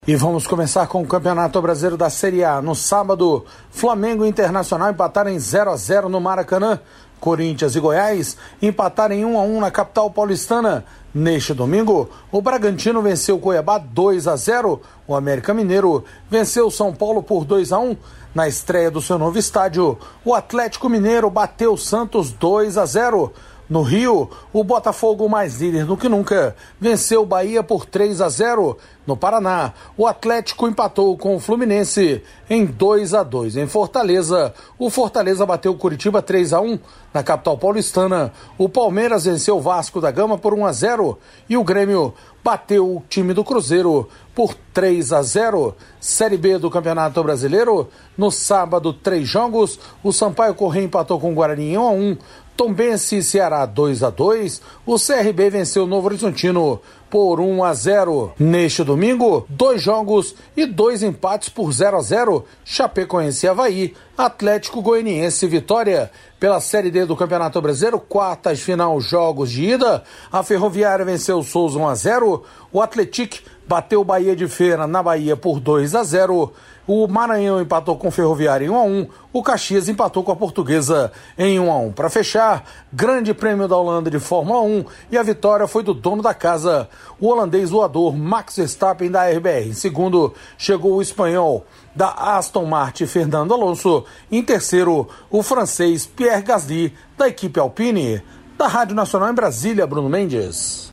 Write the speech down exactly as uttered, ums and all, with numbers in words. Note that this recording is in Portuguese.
E vamos começar com o Campeonato Brasileiro da Série A. No sábado, Flamengo e Internacional empataram em zero a zero no Maracanã. Corinthians e Goiás empataram em um a um na capital paulistana. Neste domingo, o Bragantino venceu o Cuiabá dois a zero. O América Mineiro venceu o São Paulo por dois a um. Na estreia do seu novo estádio, o Atlético Mineiro bateu o Santos dois a zero. No Rio, o Botafogo, mais líder do que nunca, venceu o Bahia por três a zero. No Paraná, o Atlético empatou com o Fluminense em dois a dois. Em Fortaleza, o Fortaleza bateu o Curitiba três a um. Na capital paulistana, o Palmeiras venceu o Vasco da Gama por um a zero. E o Grêmio bateu o time do Cruzeiro por três a zero. Série B do Campeonato Brasileiro, no sábado, três jogos. O Sampaio Corrêa empatou com o Guarani em um a um. Tombense e Ceará dois a dois. O C R B venceu o Novo Horizontino por um a zero. Neste domingo, dois jogos e dois empates por zero a zero. Chapecoense e Avaí, Atlético Goianiense e Vitória. Pela Série D do Campeonato Brasileiro, quartas final, jogos de ida. A Ferroviária venceu o Souza um a zero. O Atlético bateu o Bahia de Feira na Bahia por dois a zero. O Maranhão empatou com o Ferroviário em um a um. O Caxias empatou com a Portuguesa em um a um. Para fechar, Grande Prêmio da Holanda de Fórmula um, e a vitória foi do dono da casa, o holandês voador Max Verstappen da R B R. Em segundo, chegou o espanhol da Aston Martin, Fernando Alonso. Em terceiro, o francês Pierre Gasly, da equipe Alpine. Da Rádio Nacional em Brasília, Bruno Mendes.